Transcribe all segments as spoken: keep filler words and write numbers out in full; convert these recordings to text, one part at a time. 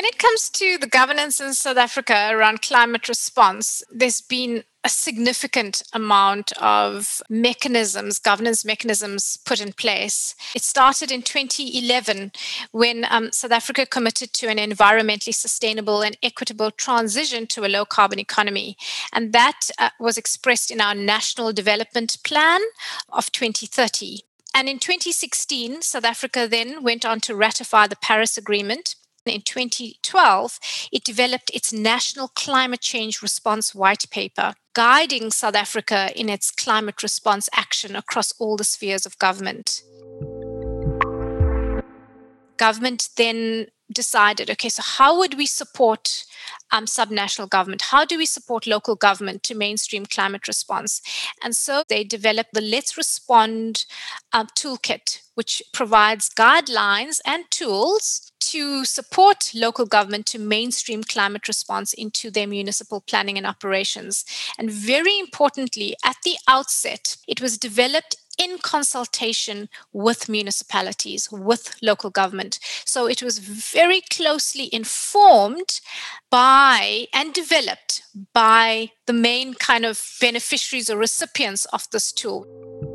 When it comes to the governance in South Africa around climate response, there's been a significant amount of mechanisms, governance mechanisms put in place. It started in twenty eleven when um, South Africa committed to an environmentally sustainable and equitable transition to a low carbon economy. And that uh, was expressed in our National Development Plan of twenty thirty. And in twenty sixteen, South Africa then went on to ratify the Paris Agreement. In twenty twelve, it developed its National Climate Change Response White Paper, guiding South Africa in its climate response action across all the spheres of government. Government then decided, okay, so how would we support um, subnational government? How do we support local government to mainstream climate response? And so they developed the Let's Respond um, toolkit, which provides guidelines and tools to support local government to mainstream climate response into their municipal planning and operations. And very importantly, at the outset, it was developed in consultation with municipalities, with local government. So it was very closely informed by and developed by the main kind of beneficiaries or recipients of this tool.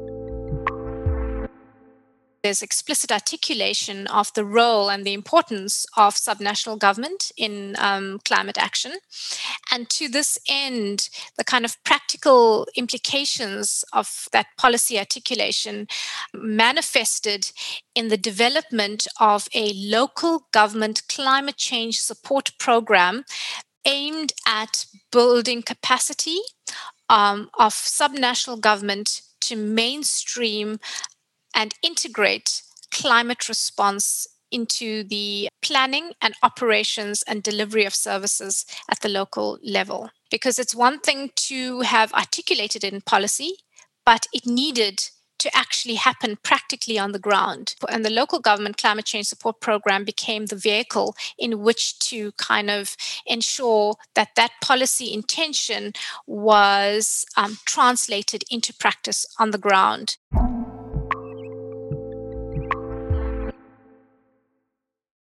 There's explicit articulation of the role and the importance of subnational government in um, climate action. And to this end, the kind of practical implications of that policy articulation manifested in the development of a local government climate change support program aimed at building capacity um, of subnational government to mainstream and integrate climate response into the planning and operations and delivery of services at the local level. Because it's one thing to have articulated in policy, but it needed to actually happen practically on the ground. And the local government climate change support program became the vehicle in which to kind of ensure that that policy intention was um, translated into practice on the ground.